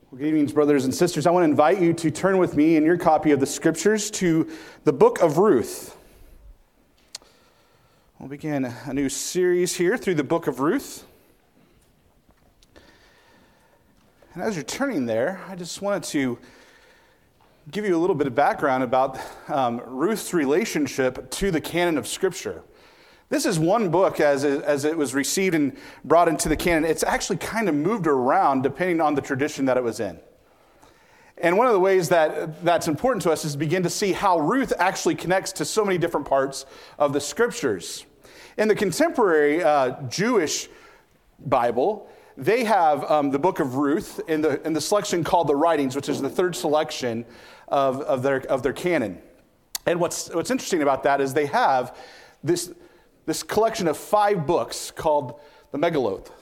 Well, good evening, brothers and sisters. I want to invite you to turn with me in your copy of the Scriptures to the book of Ruth. We'll begin a new series here through the book of Ruth. And as you're turning there, I just wanted to give you a little bit of background about Ruth's relationship to the canon of Scripture. This is one book, as it was received and brought into the canon. It's actually kind of moved around depending on the tradition that it was in. And one of the ways that's important to us is to begin to see how Ruth actually connects to so many different parts of the Scriptures. In the contemporary Jewish Bible, they have the book of Ruth in the selection called the Writings, which is the third selection of their canon. And what's interesting about that is they have this collection of 5 books called the Megilloth.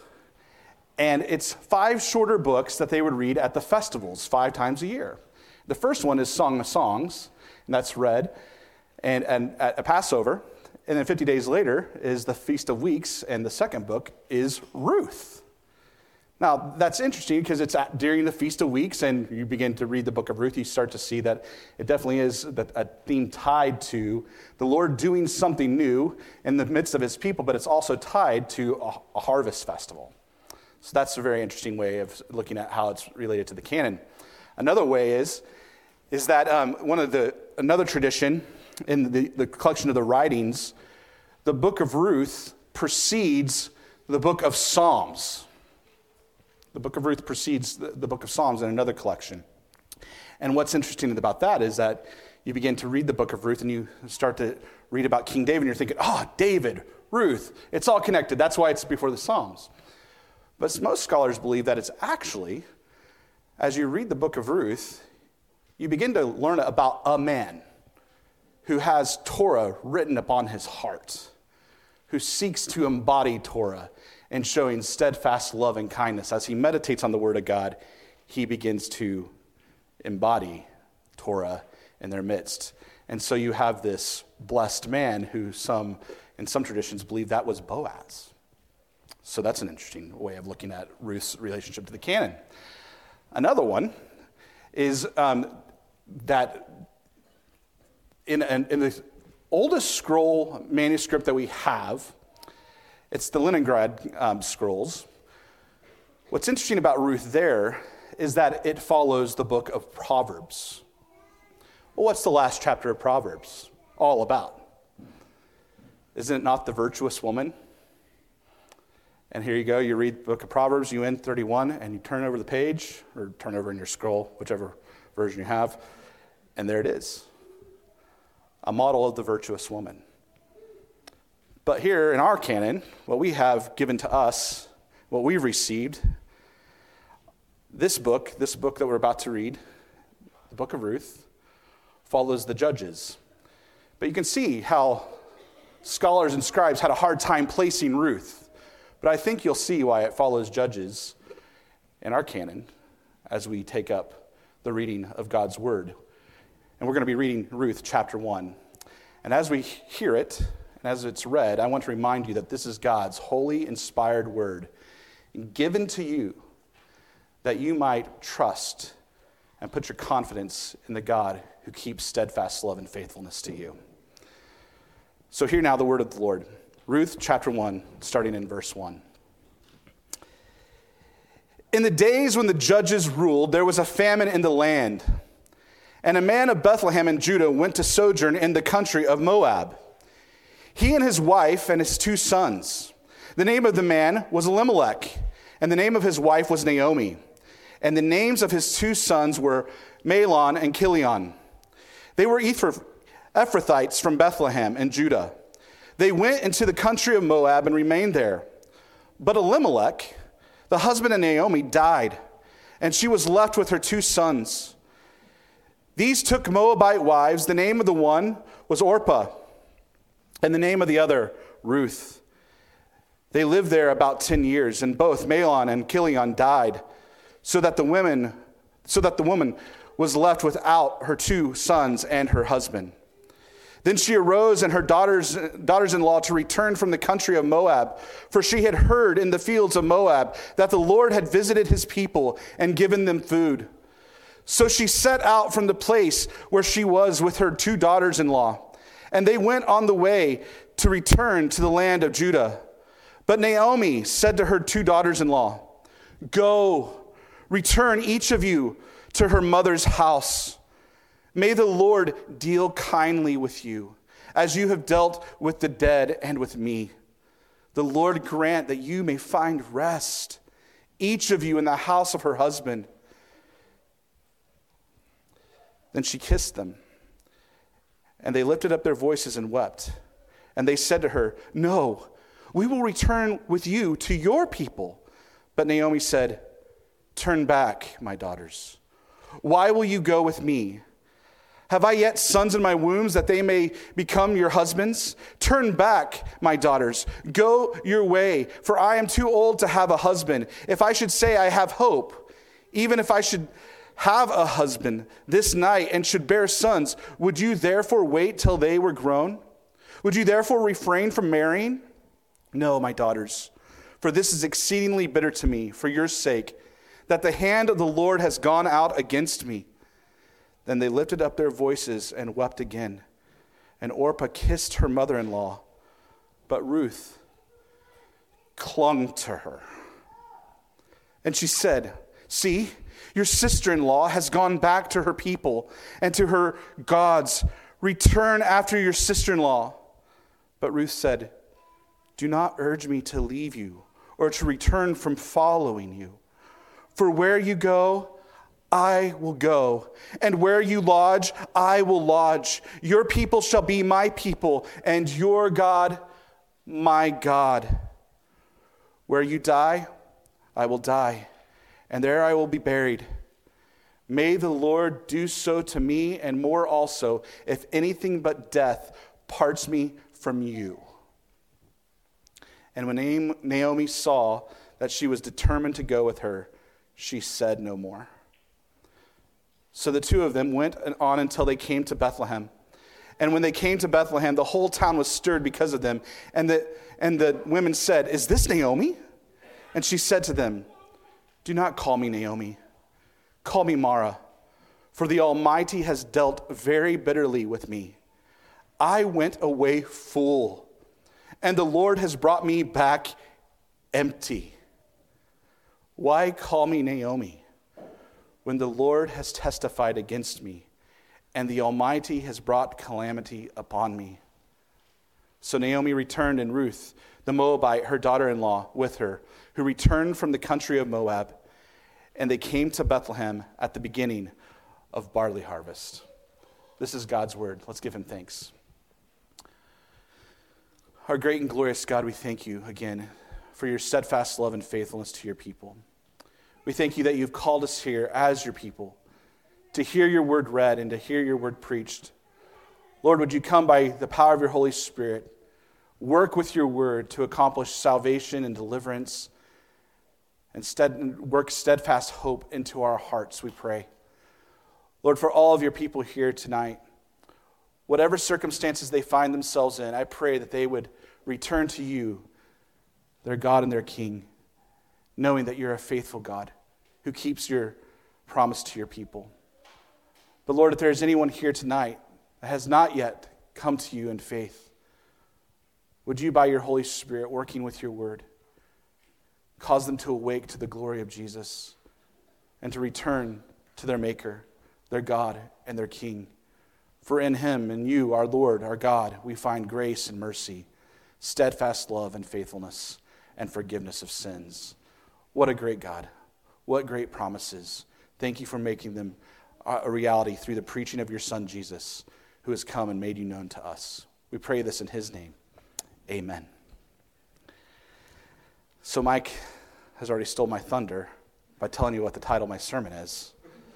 And it's 5 shorter books that they would read at the festivals 5 times a year. The first one is Song of Songs, and that's read and at Passover. And then 50 days later is the Feast of Weeks, and the second book is Ruth. Now, that's interesting because it's during the Feast of Weeks, and you begin to read the book of Ruth, you start to see that it definitely is a theme tied to the Lord doing something new in the midst of his people, but it's also tied to a harvest festival. So that's a very interesting way of looking at how it's related to the canon. Another way is that another tradition in the collection of the writings, the book of Ruth precedes the book of Psalms. The book of Ruth precedes the book of Psalms in another collection. And what's interesting about that is that you begin to read the book of Ruth and you start to read about King David and you're thinking, David, Ruth, it's all connected. That's why it's before the Psalms. But most scholars believe that it's actually, as you read the book of Ruth, you begin to learn about a man who has Torah written upon his heart, who seeks to embody Torah and showing steadfast love and kindness. As he meditates on the word of God, he begins to embody Torah in their midst. And so you have this blessed man who in some traditions believe that was Boaz. So that's an interesting way of looking at Ruth's relationship to the canon. Another one is that in the oldest scroll manuscript that we have, it's the Leningrad scrolls. What's interesting about Ruth there is that it follows the book of Proverbs. Well, what's the last chapter of Proverbs all about? Isn't it not the virtuous woman? And here you go, you read the book of Proverbs, you end 31, and you turn over the page, or turn over in your scroll, whichever version you have, and there it is. A model of the virtuous woman. But here in our canon, what we have given to us, what we've received, this book that we're about to read, the book of Ruth, follows the Judges. But you can see how scholars and scribes had a hard time placing Ruth. But I think you'll see why it follows Judges in our canon as we take up the reading of God's word. And we're going to be reading Ruth chapter 1. And as we hear it, and as it's read, I want to remind you that this is God's holy, inspired word given to you that you might trust and put your confidence in the God who keeps steadfast love and faithfulness to you. So hear now the word of the Lord. Ruth chapter 1, starting in verse 1. In the days when the judges ruled, there was a famine in the land, and a man of Bethlehem in Judah went to sojourn in the country of Moab. He and his wife and his 2 sons. The name of the man was Elimelech, and the name of his wife was Naomi. And the names of his 2 sons were Mahlon and Chilion. They were Ephrathites from Bethlehem in Judah. They went into the country of Moab and remained there. But Elimelech, the husband of Naomi, died, and she was left with her 2 sons. These took Moabite wives. The name of the one was Orpah, and the name of the other, Ruth. They lived there about 10 years, and both Mahlon and Chilion died, so that the woman was left without her 2 sons and her husband. Then she arose and her daughters-in-law to return from the country of Moab, for she had heard in the fields of Moab that the Lord had visited his people and given them food. So she set out from the place where she was with her 2 daughters-in-law, and they went on the way to return to the land of Judah. But Naomi said to her 2 daughters-in-law, "Go, return each of you to her mother's house. May the Lord deal kindly with you, as you have dealt with the dead and with me. The Lord grant that you may find rest, each of you in the house of her husband." Then she kissed them, and they lifted up their voices and wept. And they said to her, "No, we will return with you to your people." But Naomi said, "Turn back, my daughters. Why will you go with me? Have I yet sons in my wombs that they may become your husbands? Turn back, my daughters. Go your way, for I am too old to have a husband. If I should say I have hope, even if I should have a husband this night and should bear sons, would you therefore wait till they were grown? Would you therefore refrain from marrying? No, my daughters, for this is exceedingly bitter to me for your sake, that the hand of the Lord has gone out against me." Then they lifted up their voices and wept again. And Orpah kissed her mother-in-law, but Ruth clung to her. And she said, "See, your sister-in-law has gone back to her people and to her gods. Return after your sister-in-law." But Ruth said, "Do not urge me to leave you or to return from following you. For where you go, I will go, and where you lodge, I will lodge. Your people shall be my people, and your God, my God. Where you die, I will die, and there I will be buried. May the Lord do so to me, and more also, if anything but death parts me from you." And when Naomi saw that she was determined to go with her, she said no more. So the 2 of them went on until they came to Bethlehem. And when they came to Bethlehem, the whole town was stirred because of them. And the women said, "Is this Naomi?" And she said to them, "Do not call me Naomi. Call me Mara, for the Almighty has dealt very bitterly with me. I went away full, and the Lord has brought me back empty. Why call me Naomi, when the Lord has testified against me, and the Almighty has brought calamity upon me?" So Naomi returned, and Ruth, the Moabite, her daughter-in-law, with her, who returned from the country of Moab, and they came to Bethlehem at the beginning of barley harvest. This is God's word. Let's give him thanks. Our great and glorious God, we thank you again for your steadfast love and faithfulness to your people. We thank you that you've called us here as your people to hear your word read and to hear your word preached. Lord, would you come by the power of your Holy Spirit, work with your word to accomplish salvation and deliverance, and work steadfast hope into our hearts, we pray. Lord, for all of your people here tonight, whatever circumstances they find themselves in, I pray that they would return to you, their God and their King, knowing that you're a faithful God who keeps your promise to your people. But Lord, if there's anyone here tonight that has not yet come to you in faith, would you, by your Holy Spirit, working with your word, cause them to awake to the glory of Jesus and to return to their Maker, their God, and their King. For in him and you, our Lord, our God, we find grace and mercy, steadfast love and faithfulness, and forgiveness of sins. What a great God. What great promises. Thank you for making them a reality through the preaching of your Son, Jesus, who has come and made you known to us. We pray this in his name. Amen. So Mike has already stole my thunder by telling you what the title of my sermon is.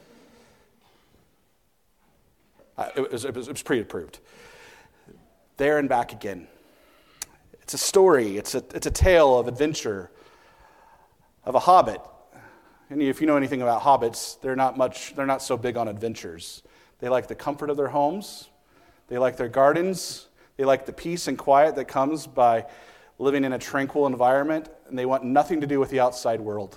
It was pre-approved. There and Back Again. It's a story. It's a tale of adventure of a hobbit. And if you know anything about hobbits, they're not so big on adventures. They like the comfort of their homes. They like their gardens. They like the peace and quiet that comes by living in a tranquil environment, and they want nothing to do with the outside world.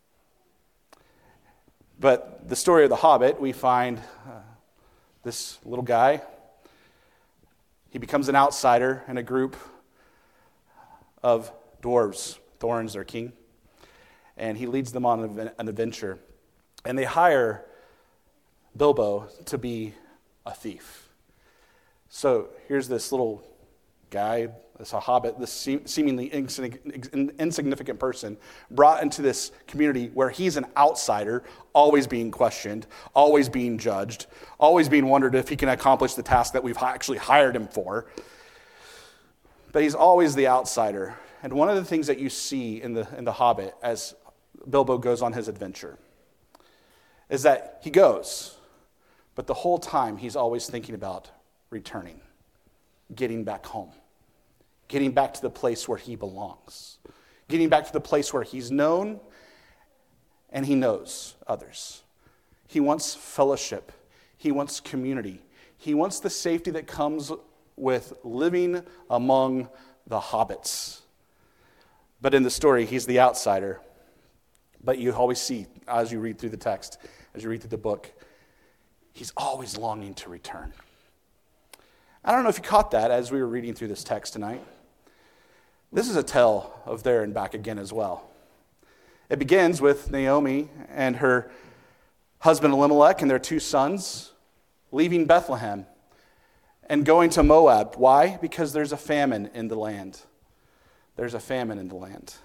But the story of the Hobbit, we find this little guy. He becomes an outsider in a group of dwarves. Thorin's their king. And he leads them on an adventure. And they hire Bilbo to be a thief. So here's this little guy, this hobbit, this seemingly insignificant person, brought into this community where he's an outsider, always being questioned, always being judged, always being wondered if he can accomplish the task that we've actually hired him for. But he's always the outsider. And one of the things that you see in the Hobbit as Bilbo goes on his adventure is that he goes, but the whole time he's always thinking about returning, getting back home, getting back to the place where he belongs, getting back to the place where he's known and he knows others. He wants fellowship. He wants community. He wants the safety that comes with living among the hobbits. But in the story, he's the outsider. But you always see, as you read through the text, as you read through the book, he's always longing to return. I don't know if you caught that as we were reading through this text tonight. This is a tale of there and back again as well. It begins with Naomi and her husband Elimelech and their 2 sons leaving Bethlehem and going to Moab. Why? Because there's a famine in the land. There's a famine in the land.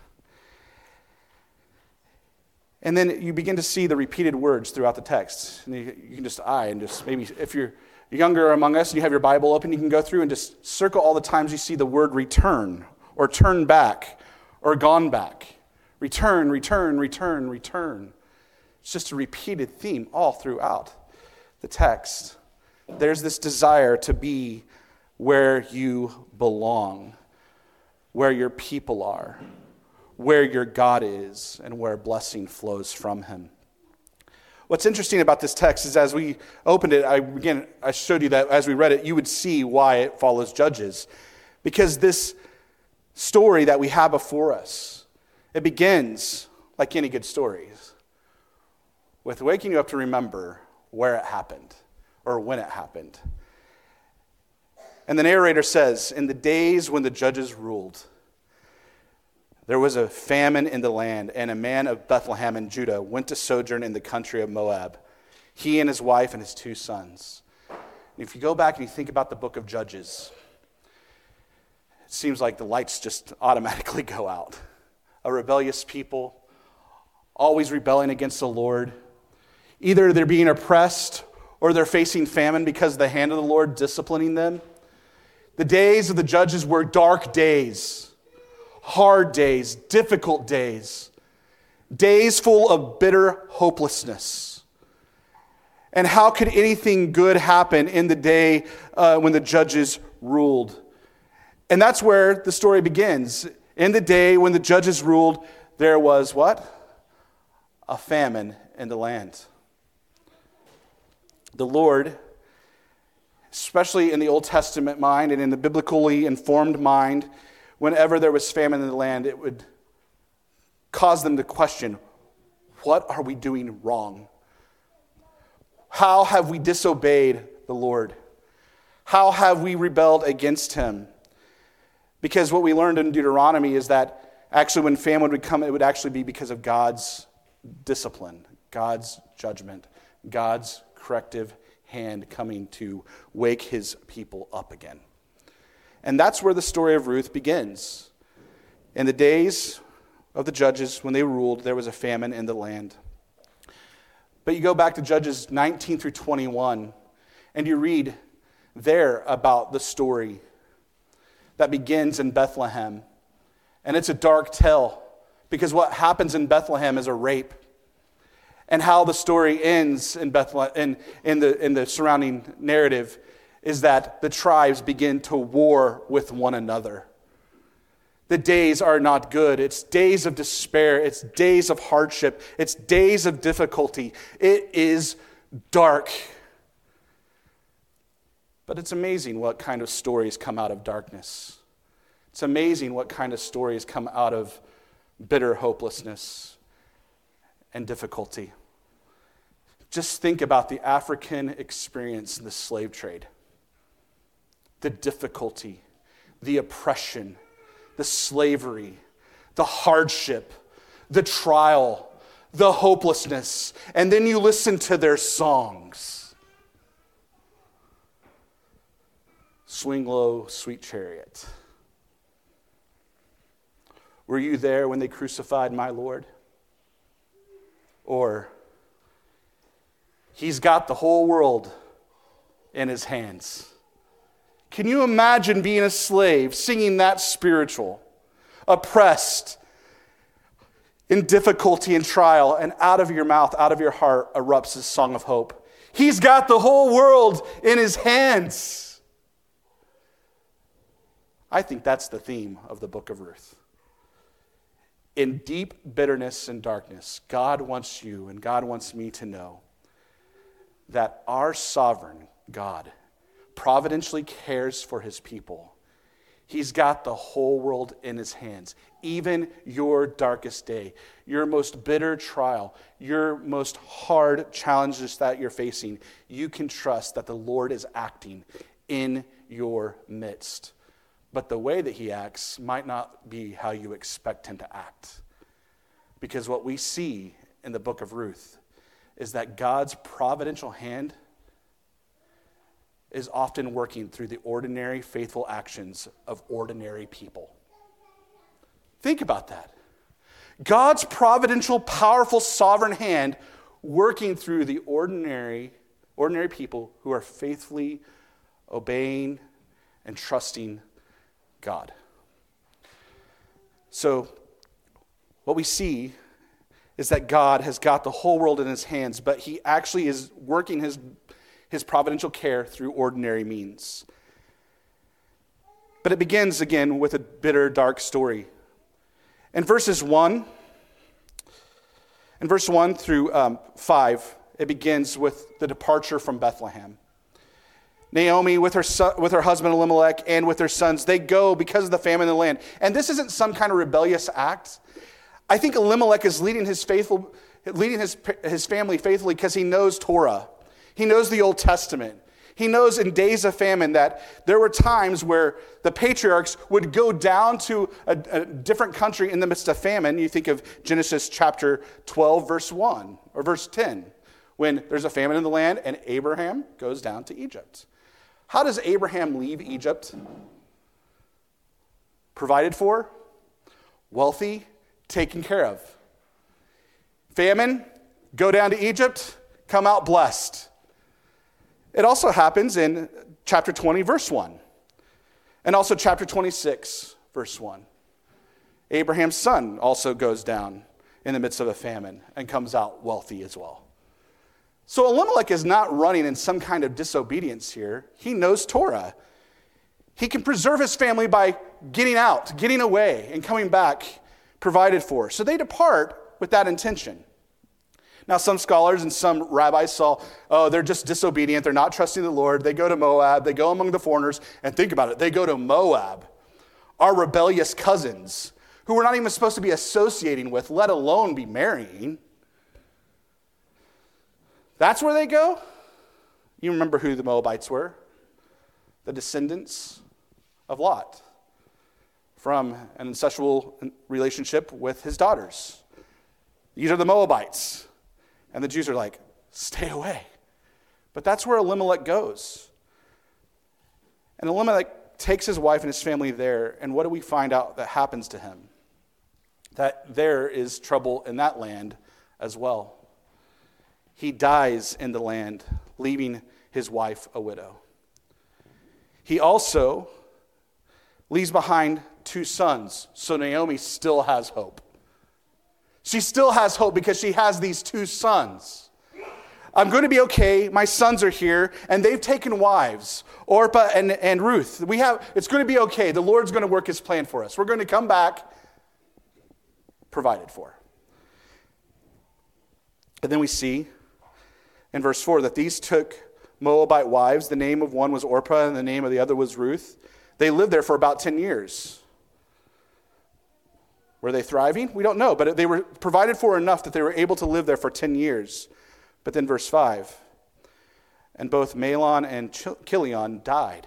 And then you begin to see the repeated words throughout the text. And you can just maybe if you're younger among us and you have your Bible open, you can go through and just circle all the times you see the word return or turn back or gone back. Return, return, return, return. It's just a repeated theme all throughout the text. There's this desire to be where you belong, where your people are, where your God is, and where blessing flows from him. What's interesting about this text is as we opened it, I showed you that as we read it, you would see why it follows Judges. Because this story that we have before us, it begins, like any good stories, with waking you up to remember where it happened or when it happened. And the narrator says, in the days when the judges ruled, there was a famine in the land, and a man of Bethlehem in Judah went to sojourn in the country of Moab, he and his wife and his 2 sons. And if you go back and you think about the book of Judges, it seems like the lights just automatically go out. A rebellious people, always rebelling against the Lord. Either they're being oppressed or they're facing famine because of the hand of the Lord disciplining them. The days of the judges were dark days, hard days, difficult days, days full of bitter hopelessness. And how could anything good happen in the day when the judges ruled? And that's where the story begins. In the day when the judges ruled, there was what? A famine in the land. The Lord, especially in the Old Testament mind and in the biblically informed mind, whenever there was famine in the land, it would cause them to question, what are we doing wrong? How have we disobeyed the Lord? How have we rebelled against him? Because what we learned in Deuteronomy is that actually when famine would come, it would actually be because of God's discipline, God's judgment, God's corrective hand coming to wake his people up again. And that's where the story of Ruth begins. In the days of the judges, when they ruled, there was a famine in the land. But you go back to Judges 19 through 21, and you read there about the story that begins in Bethlehem. And it's a dark tale, because what happens in Bethlehem is a rape. And how the story ends in Bethlehem, in the surrounding narrative, is that the tribes begin to war with one another. The days are not good. It's days of despair. It's days of hardship. It's days of difficulty. It is dark. But it's amazing what kind of stories come out of darkness. It's amazing what kind of stories come out of bitter hopelessness and difficulty. Just think about the African experience in the slave trade. The difficulty, the oppression, the slavery, the hardship, the trial, the hopelessness. And then you listen to their songs. Swing low, sweet chariot. Were you there when they crucified my Lord? Or, he's got the whole world in his hands. Can you imagine being a slave, singing that spiritual, oppressed, in difficulty and trial, and out of your mouth, out of your heart erupts this song of hope? He's got the whole world in his hands. I think that's the theme of the book of Ruth. In deep bitterness and darkness, God wants you and God wants me to know that our sovereign God providentially cares for his people. He's got the whole world in his hands. Even your darkest day, your most bitter trial, your most hard challenges that you're facing, you can trust that the Lord is acting in your midst. But the way that he acts might not be how you expect him to act. Because what we see in the book of Ruth is that God's providential hand is often working through the ordinary, faithful actions of ordinary people. Think about that. God's providential, powerful, sovereign hand working through the ordinary people who are faithfully obeying and trusting God. So, what we see is that God has got the whole world in his hands, but he actually is working his providential care through ordinary means. But it begins again with a bitter, dark story. In verse 1 through 5, it begins with the departure from Bethlehem. Naomi with her husband Elimelech and with their sons, they go because of the famine in the land. And this isn't some kind of rebellious act. I think Elimelech is leading his family faithfully because he knows Torah. He knows the Old Testament. He knows in days of famine that there were times where the patriarchs would go down to a different country in the midst of famine. You think of Genesis chapter 12, verse 1 or verse 10, when there's a famine in the land and Abraham goes down to Egypt. How does Abraham leave Egypt? Provided for, wealthy, taken care of. Famine, go down to Egypt, come out blessed. It also happens in chapter 20, verse 1, and also chapter 26, verse 1. Abraham's son also goes down in the midst of a famine and comes out wealthy as well. So Elimelech is not running in some kind of disobedience here. He knows Torah. He can preserve his family by getting out, getting away, and coming back provided for. So they depart with that intention. Now, some scholars and some rabbis saw, they're just disobedient. They're not trusting the Lord. They go to Moab. They go among the foreigners. And think about it. They go to Moab, our rebellious cousins, who we're not even supposed to be associating with, let alone be marrying. That's where they go? You remember who the Moabites were? The descendants of Lot from an incestual relationship with his daughters. These are the Moabites. And the Jews are like, stay away. But that's where Elimelech goes. And Elimelech takes his wife and his family there, and what do we find out that happens to him? That there is trouble in that land as well. He dies in the land, leaving his wife a widow. He also leaves behind 2 sons, so Naomi still has hope. She still has hope because she has these 2 sons. I'm going to be okay. My sons are here, and they've taken wives, Orpah and Ruth. It's going to be okay. The Lord's going to work his plan for us. We're going to come back provided for. And then we see in verse 4 that these took Moabite wives. The name of one was Orpah and the name of the other was Ruth. They lived there for about 10 years. Were they thriving? We don't know, but they were provided for enough that they were able to live there for 10 years. But then verse 5, and both Mahlon and Chilion died.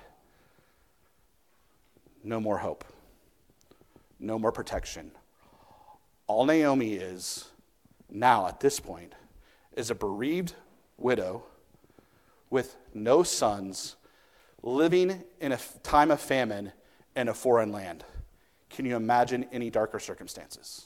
No more hope. No more protection. All Naomi is now at this point is a bereaved widow with no sons, living in a time of famine in a foreign land. Can you imagine any darker circumstances?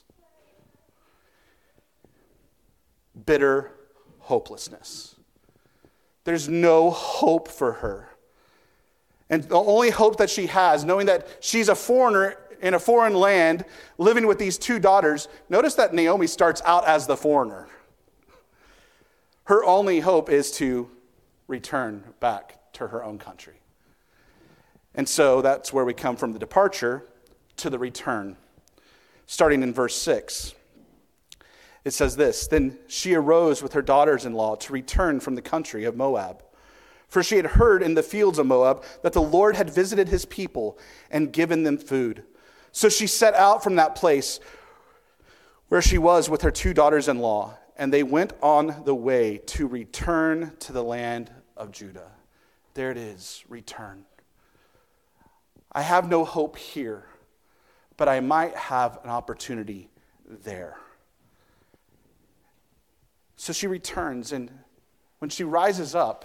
Bitter hopelessness. There's no hope for her. And the only hope that she has, knowing that she's a foreigner in a foreign land, living with these two daughters, notice that Naomi starts out as the foreigner. Her only hope is to return back to her own country. And so that's where we come from the departure to the return. Starting in verse 6, it says this, then she arose with her daughters-in-law to return from the country of Moab. For she had heard in the fields of Moab that the Lord had visited his people and given them food. So she set out from that place where she was with her two daughters-in-law, and they went on the way to return to the land of Judah. There it is, return. I have no hope here, but I might have an opportunity there. So she returns, and when she rises up,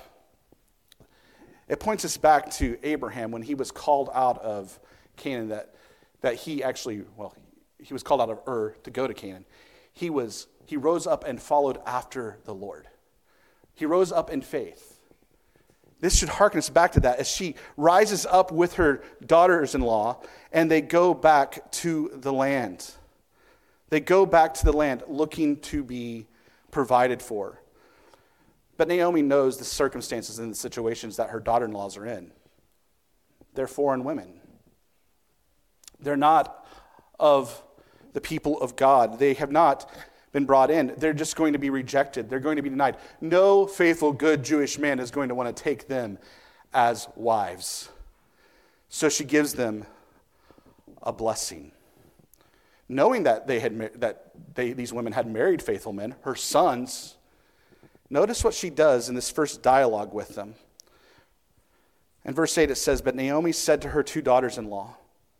it points us back to Abraham when he was called out of Canaan, that he actually, he was called out of Ur to go to Canaan. He rose up and followed after the Lord. He rose up in faith. This should hearken us back to that as she rises up with her daughters-in-law and they go back to the land. They go back to the land looking to be provided for. But Naomi knows the circumstances and the situations that her daughter-in-laws are in. They're foreign women. They're not of the people of God. They have not been brought in. They're just going to be rejected. They're going to be denied. No faithful, good Jewish man is going to want to take them as wives. So she gives them a blessing. Knowing that these women had married faithful men, her sons, notice what she does in this first dialogue with them. In verse 8 it says, but Naomi said to her two daughters-in-law,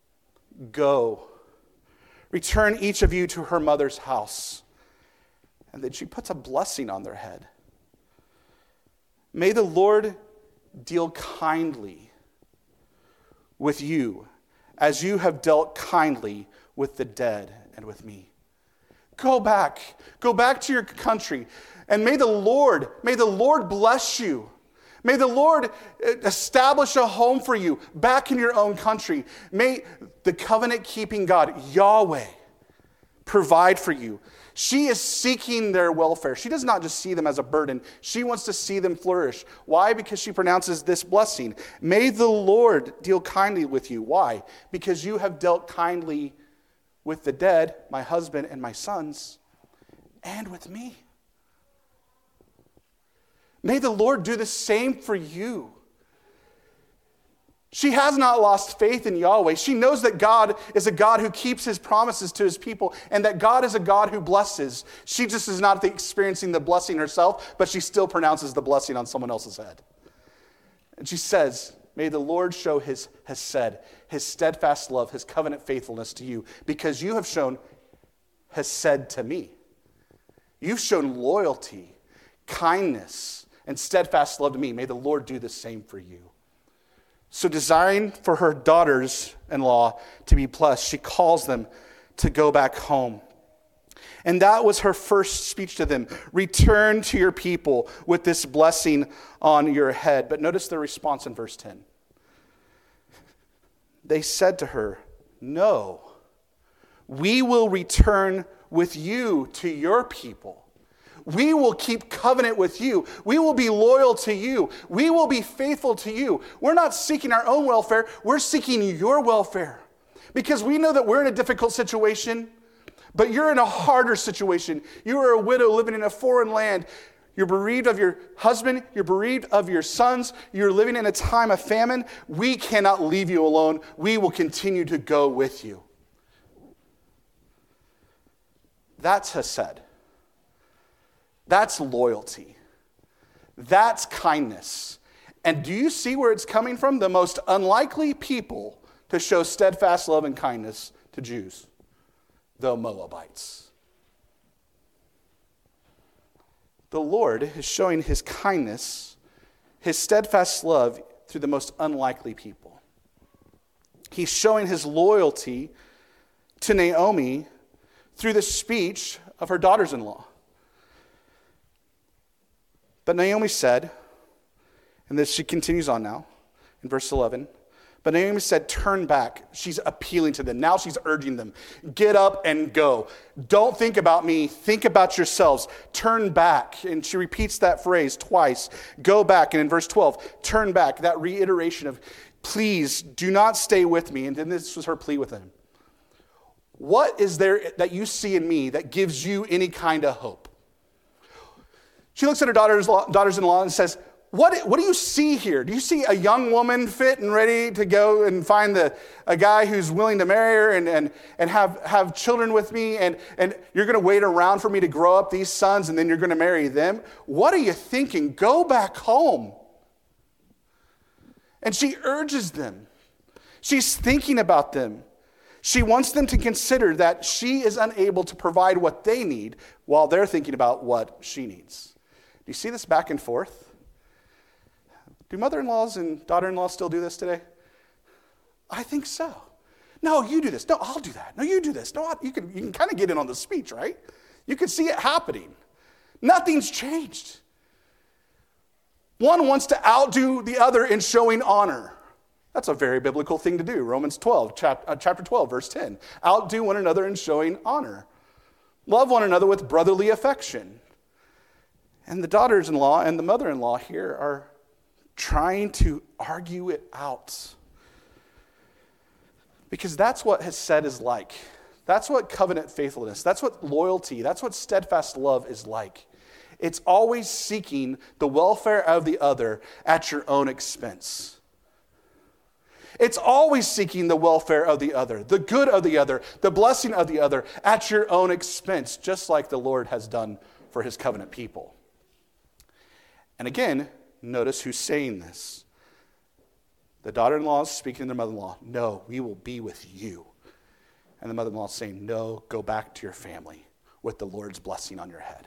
go, return each of you to her mother's house. And then she puts a blessing on their head. May the Lord deal kindly with you as you have dealt kindly with the dead and with me. Go back to your country, and may the Lord bless you. May the Lord establish a home for you back in your own country. May the covenant-keeping God, Yahweh, provide for you. She is seeking their welfare. She does not just see them as a burden. She wants to see them flourish. Why? Because she pronounces this blessing. May the Lord deal kindly with you. Why? Because you have dealt kindly with the dead, my husband and my sons, and with me. May the Lord do the same for you. She has not lost faith in Yahweh. She knows that God is a God who keeps his promises to his people and that God is a God who blesses. She just is not experiencing the blessing herself, but she still pronounces the blessing on someone else's head. And she says, may the Lord show his hesed, his steadfast love, his covenant faithfulness to you, because you have shown hesed to me. You've shown loyalty, kindness, and steadfast love to me. May the Lord do the same for you. So desiring for her daughters-in-law to be blessed, she calls them to go back home. And that was her first speech to them. Return to your people with this blessing on your head. But notice the response in verse 10. They said to her, no, we will return with you to your people. We will keep covenant with you. We will be loyal to you. We will be faithful to you. We're not seeking our own welfare. We're seeking your welfare. Because we know that we're in a difficult situation, but you're in a harder situation. You are a widow living in a foreign land. You're bereaved of your husband. You're bereaved of your sons. You're living in a time of famine. We cannot leave you alone. We will continue to go with you. That's hesed. That's loyalty. That's kindness. And do you see where it's coming from? The most unlikely people to show steadfast love and kindness to Jews, the Moabites. The Lord is showing his kindness, his steadfast love through the most unlikely people. He's showing his loyalty to Naomi through the speech of her daughters-in-law. But Naomi said, and this she continues on now in verse 11, but Naomi said, turn back. She's appealing to them. Now she's urging them, get up and go. Don't think about me. Think about yourselves. Turn back. And she repeats that phrase twice. Go back. And in verse 12, turn back. That reiteration of, please do not stay with me. And then this was her plea with him. What is there that you see in me that gives you any kind of hope? She looks at her daughters-in-law and says, What do you see here? Do you see a young woman fit and ready to go and find a guy who's willing to marry her and have children with me, and you're going to wait around for me to grow up these sons and then you're going to marry them? What are you thinking? Go back home. And she urges them. She's thinking about them. She wants them to consider that she is unable to provide what they need while they're thinking about what she needs. Do you see this back and forth? Do mother-in-laws and daughter-in-laws still do this today? I think so. No, you do this. No, I'll do that. No, you do this. No, you can kind of get in on the speech, right? You can see it happening. Nothing's changed. One wants to outdo the other in showing honor. That's a very biblical thing to do. Romans 12, chapter 12, verse 10. Outdo one another in showing honor. Love one another with brotherly affection. And the daughters-in-law and the mother-in-law here are trying to argue it out. Because that's what hesed is like. That's what covenant faithfulness, that's what loyalty, that's what steadfast love is like. It's always seeking the welfare of the other at your own expense. It's always seeking the welfare of the other, the good of the other, the blessing of the other at your own expense, just like the Lord has done for his covenant people. And again, notice who's saying this. The daughter-in-law is speaking to the mother-in-law. No, we will be with you. And the mother-in-law is saying, no, go back to your family with the Lord's blessing on your head.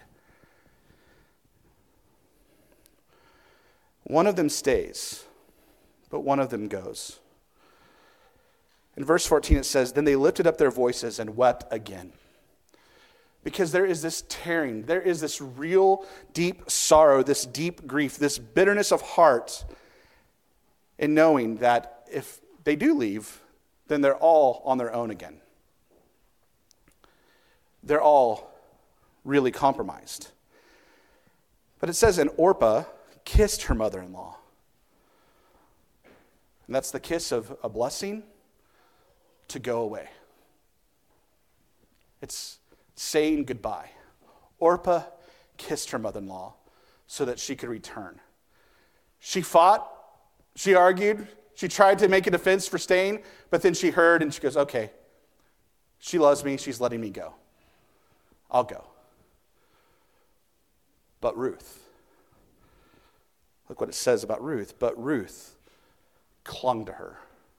One of them stays, but one of them goes. In verse 14 it says, then they lifted up their voices and wept again. Because there is this tearing, there is this real deep sorrow, this deep grief, this bitterness of heart in knowing that if they do leave, then they're all on their own again. They're all really compromised. But it says, and Orpah kissed her mother-in-law. And that's the kiss of a blessing to go away. It's saying goodbye. Orpah kissed her mother-in-law so that she could return. She fought, she argued, she tried to make a defense for staying, but then she heard and she goes, okay, she loves me, she's letting me go. I'll go. But Ruth, look what it says about Ruth. But Ruth clung to her.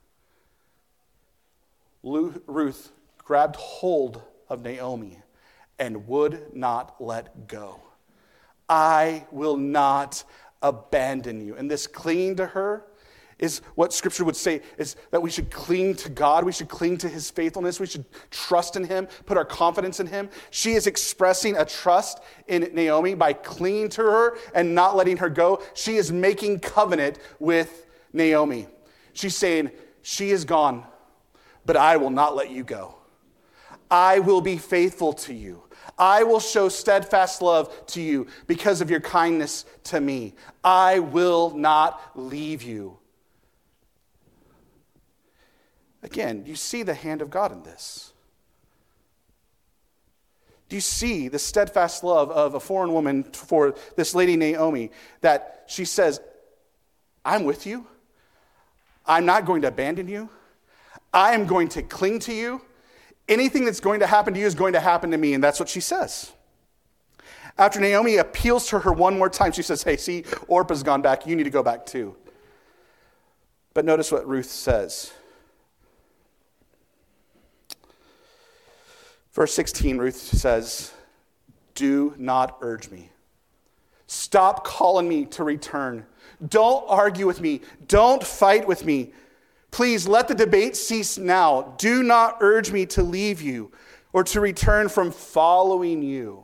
Ruth grabbed hold of Naomi and would not let go. I will not abandon you. And this clinging to her is what Scripture would say is that we should cling to God. We should cling to his faithfulness. We should trust in him, put our confidence in him. She is expressing a trust in Naomi by clinging to her and not letting her go. She is making covenant with Naomi. She's saying, she is gone, but I will not let you go. I will be faithful to you. I will show steadfast love to you because of your kindness to me. I will not leave you. Again, you see the hand of God in this. Do you see the steadfast love of a foreign woman for this lady Naomi, that she says, I'm with you. I'm not going to abandon you. I am going to cling to you. Anything that's going to happen to you is going to happen to me. And that's what she says. After Naomi appeals to her one more time, she says, hey, see, Orpah's gone back. You need to go back too. But notice what Ruth says. Verse 16, Ruth says, do not urge me. Stop calling me to return. Don't argue with me. Don't fight with me. Please let the debate cease now. Do not urge me to leave you or to return from following you.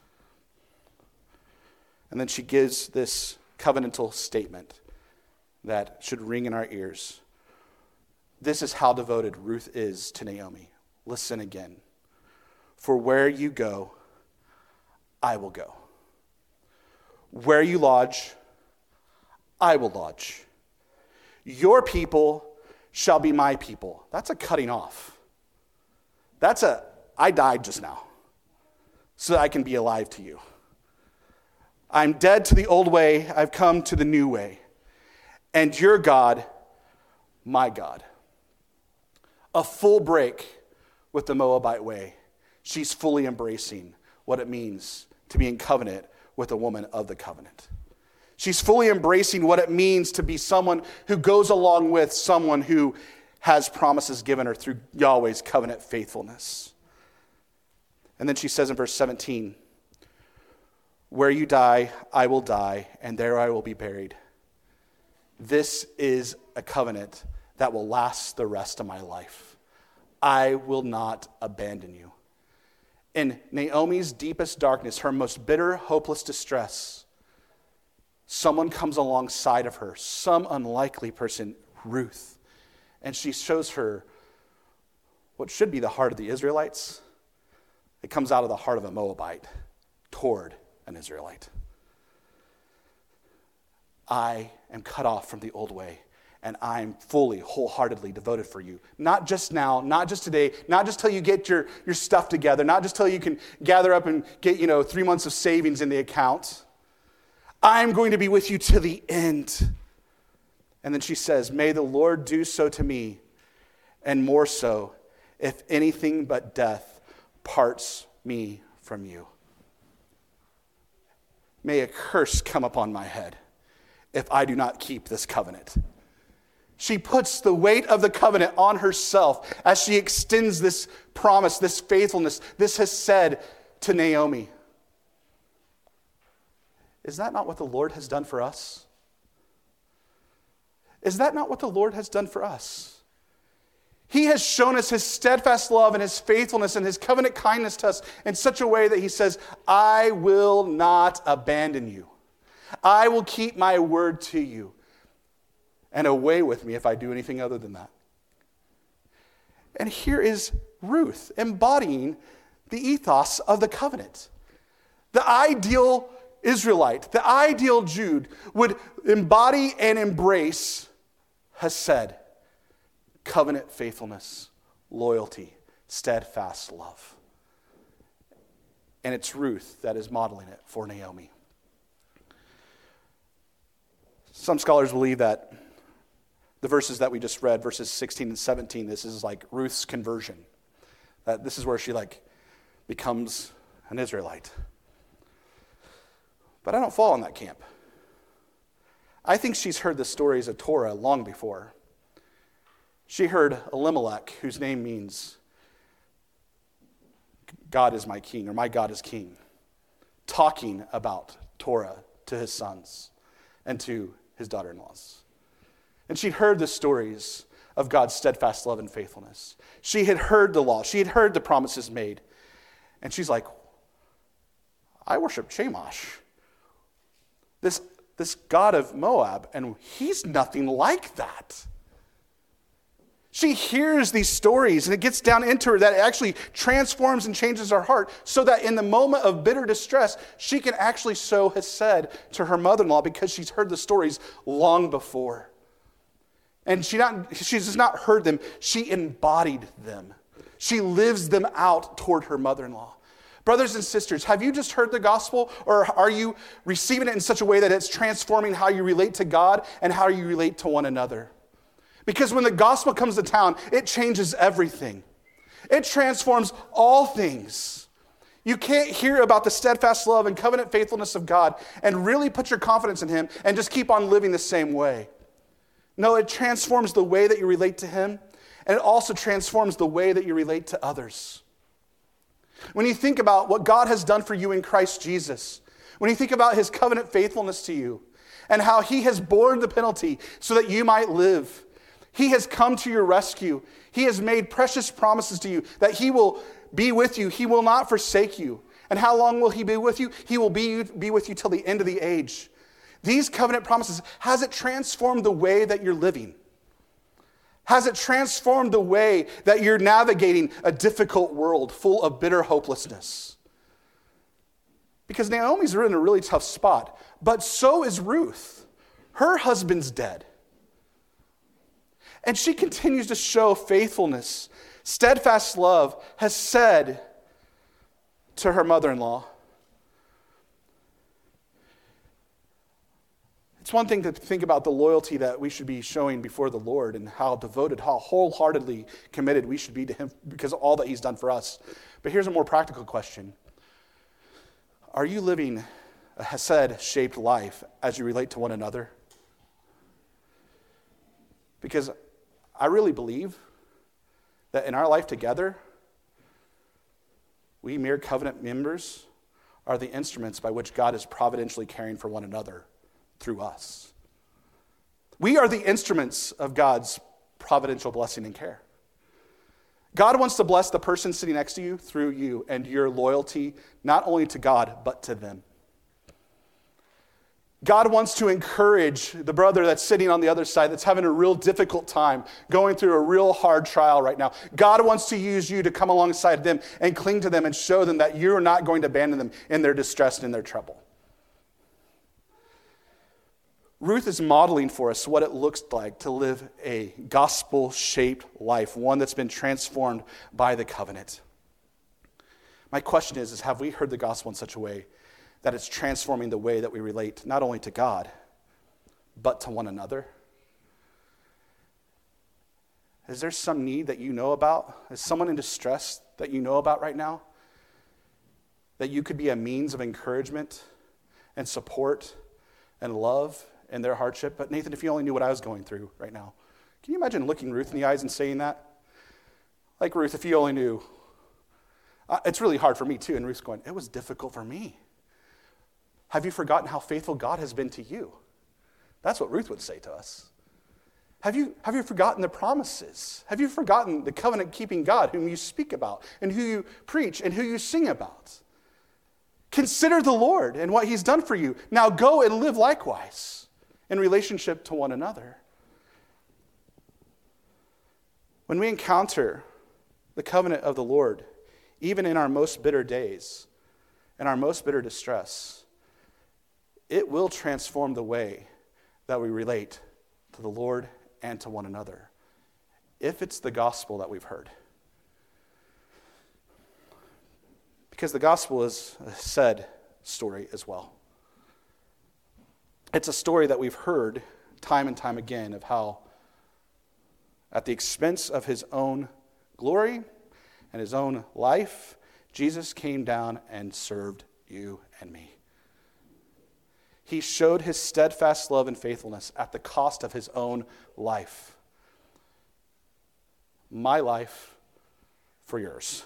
And then she gives this covenantal statement that should ring in our ears. This is how devoted Ruth is to Naomi. Listen again. For where you go, I will go. Where you lodge, I will lodge. Your people shall be my people. That's a cutting off. That's a, I died just now so that I can be alive to you. I'm dead to the old way. I've come to the new way. And your God, my God. A full break with the Moabite way. She's fully embracing what it means to be in covenant with a woman of the covenant. She's fully embracing what it means to be someone who goes along with someone who has promises given her through Yahweh's covenant faithfulness. And then she says in verse 17, where you die, I will die, and there I will be buried. This is a covenant that will last the rest of my life. I will not abandon you. In Naomi's deepest darkness, her most bitter, hopeless distress, someone comes alongside of her, some unlikely person, Ruth, and she shows her what should be the heart of the Israelites. It comes out of the heart of a Moabite toward an Israelite. I am cut off from the old way, and I'm fully, wholeheartedly devoted for you. Not just now, not just today, not just till you get your stuff together, not just till you can gather up and get 3 months of savings in the account. I'm going to be with you to the end. And then she says, may the Lord do so to me, and more so, if anything but death parts me from you. May a curse come upon my head if I do not keep this covenant. She puts the weight of the covenant on herself as she extends this promise, this faithfulness, this hesed to Naomi. Is that not what the Lord has done for us? Is that not what the Lord has done for us? He has shown us his steadfast love and his faithfulness and his covenant kindness to us in such a way that he says, I will not abandon you. I will keep my word to you. And away with me if I do anything other than that. And here is Ruth embodying the ethos of the covenant. The ideal Israelite, the ideal Jude would embody and embrace hesed, covenant faithfulness, loyalty, steadfast love. And it's Ruth that is modeling it for Naomi. Some scholars believe that the verses that we just read, verses 16 and 17, this is like Ruth's conversion. That this is where she becomes an Israelite. But I don't fall in that camp. I think she's heard the stories of Torah long before. She heard Elimelech, whose name means God is my king, or my God is king, talking about Torah to his sons and to his daughter-in-laws. And she'd heard the stories of God's steadfast love and faithfulness. She had heard the law. She had heard the promises made. And she's like, I worship Chemosh, this god of Moab, and he's nothing like that. She hears these stories, and it gets down into her that it actually transforms and changes her heart so that in the moment of bitter distress, she can actually sow hesed to her mother-in-law because she's heard the stories long before. And she's just not heard them, she embodied them. She lives them out toward her mother-in-law. Brothers and sisters, have you just heard the gospel, or are you receiving it in such a way that it's transforming how you relate to God and how you relate to one another? Because when the gospel comes to town, it changes everything. It transforms all things. You can't hear about the steadfast love and covenant faithfulness of God and really put your confidence in him and just keep on living the same way. No, it transforms the way that you relate to him, and it also transforms the way that you relate to others. When you think about what God has done for you in Christ Jesus, when you think about his covenant faithfulness to you and how he has borne the penalty so that you might live, he has come to your rescue. He has made precious promises to you that he will be with you. He will not forsake you. And how long will he be with you? He will be with you till the end of the age. These covenant promises, has it transformed the way that you're living? Has it transformed the way that you're navigating a difficult world full of bitter hopelessness? Because Naomi's in a really tough spot, but so is Ruth. Her husband's dead. And she continues to show faithfulness. Steadfast love has said to her mother-in-law, it's one thing to think about the loyalty that we should be showing before the Lord and how devoted, how wholeheartedly committed we should be to him because of all that he's done for us. But here's a more practical question. Are you living a Hesed-shaped life as you relate to one another? Because I really believe that in our life together, we mere covenant members are the instruments by which God is providentially caring for one another through us. We are the instruments of God's providential blessing and care. God wants to bless the person sitting next to you through you and your loyalty, not only to God, but to them. God wants to encourage the brother that's sitting on the other side that's having a real difficult time, going through a real hard trial right now. God wants to use you to come alongside them and cling to them and show them that you're not going to abandon them in their distress and in their trouble. Ruth is modeling for us what it looks like to live a gospel-shaped life, one that's been transformed by the covenant. My question is have we heard the gospel in such a way that it's transforming the way that we relate not only to God, but to one another? Is there some need that you know about? Is someone in distress that you know about right now? That you could be a means of encouragement and support and love in their hardship? But Nathan, if you only knew what I was going through right now. Can you imagine looking Ruth in the eyes and saying that? Like, Ruth, if you only knew. It's really hard for me too. And Ruth's going, it was difficult for me. Have you forgotten how faithful God has been to you? That's what Ruth would say to us. Have you forgotten the promises? Have you forgotten the covenant-keeping God whom you speak about and who you preach and who you sing about? Consider the Lord and what he's done for you. Now go and live likewise in relationship to one another. When we encounter the covenant of the Lord, even in our most bitter days, in our most bitter distress, it will transform the way that we relate to the Lord and to one another, if it's the gospel that we've heard. Because the gospel is a said story as well. It's a story that we've heard time and time again of how, at the expense of his own glory and his own life, Jesus came down and served you and me. He showed his steadfast love and faithfulness at the cost of his own life. My life for yours.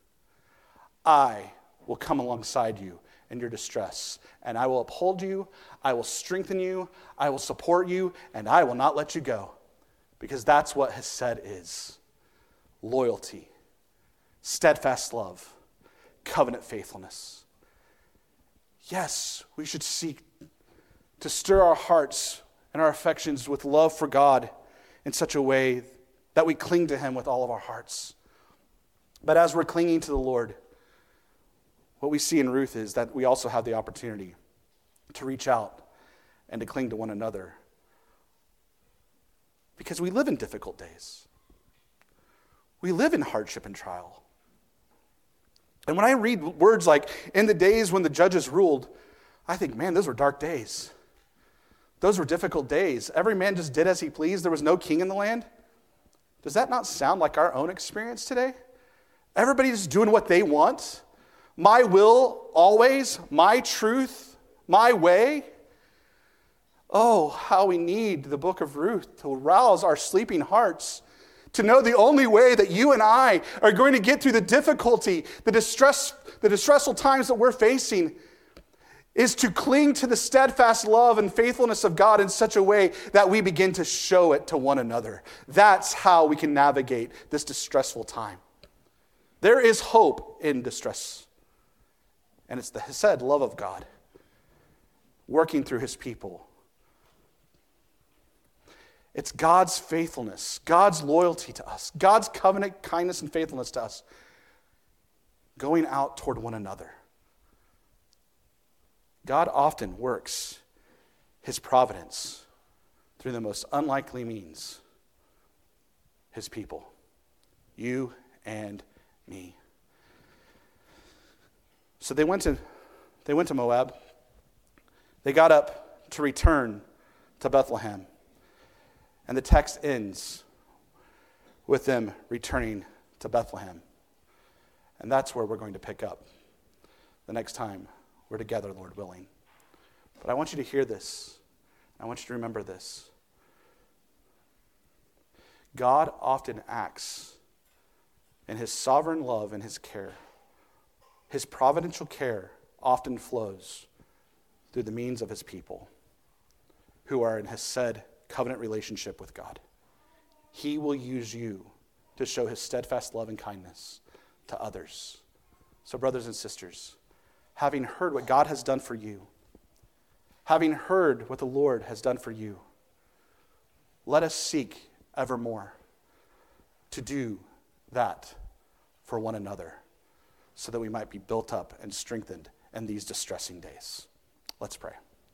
I will come alongside you in your distress, and I will uphold you, I will strengthen you, I will support you, and I will not let you go. Because that's what Hesed is. Loyalty, steadfast love, covenant faithfulness. Yes, we should seek to stir our hearts and our affections with love for God in such a way that we cling to him with all of our hearts. But as we're clinging to the Lord, what we see in Ruth is that we also have the opportunity to reach out and to cling to one another. Because we live in difficult days. We live in hardship and trial. And when I read words like, in the days when the judges ruled, I think, man, those were dark days. Those were difficult days. Every man just did as he pleased. There was no king in the land. Does that not sound like our own experience today? Everybody's doing what they want. My will always, my truth, my way. Oh, how we need the book of Ruth to rouse our sleeping hearts, to know the only way that you and I are going to get through the difficulty, the distressful times that we're facing, is to cling to the steadfast love and faithfulness of God in such a way that we begin to show it to one another. That's how we can navigate this distressful time. There is hope in distress. And it's the Hesed love of God working through his people. It's God's faithfulness, God's loyalty to us, God's covenant kindness and faithfulness to us, going out toward one another. God often works his providence through the most unlikely means. His people, you and me. So they went to Moab. They got up to return to Bethlehem. And the text ends with them returning to Bethlehem. And that's where we're going to pick up the next time we're together, Lord willing. But I want you to hear this. I want you to remember this. God often acts in his sovereign love and his care. His providential care often flows through the means of his people who are in Hesed covenant relationship with God. He will use you to show his steadfast love and kindness to others. So, brothers and sisters, having heard what God has done for you, having heard what the Lord has done for you, let us seek evermore to do that for one another so that we might be built up and strengthened in these distressing days. Let's pray.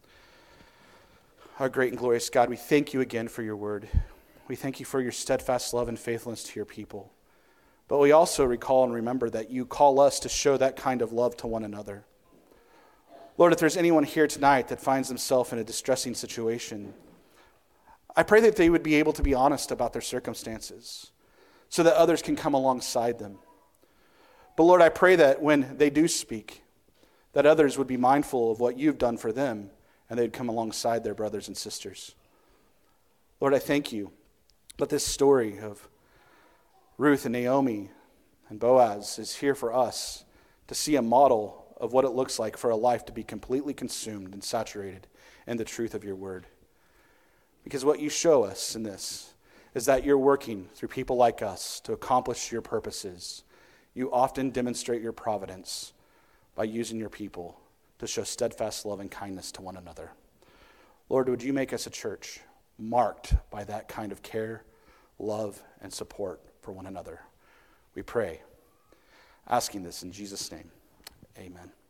Our great and glorious God, we thank you again for your word. We thank you for your steadfast love and faithfulness to your people. But we also recall and remember that you call us to show that kind of love to one another. Lord, if there's anyone here tonight that finds themselves in a distressing situation, I pray that they would be able to be honest about their circumstances so that others can come alongside them. But Lord, I pray that when they do speak, that others would be mindful of what you've done for them and they'd come alongside their brothers and sisters. Lord, I thank you that this story of Ruth and Naomi and Boaz is here for us to see a model of what it looks like for a life to be completely consumed and saturated in the truth of your word. Because what you show us in this is that you're working through people like us to accomplish your purposes. You often demonstrate your providence by using your people to show steadfast love and kindness to one another. Lord, would you make us a church marked by that kind of care, love, and support for one another? We pray, asking this in Jesus' name. Amen.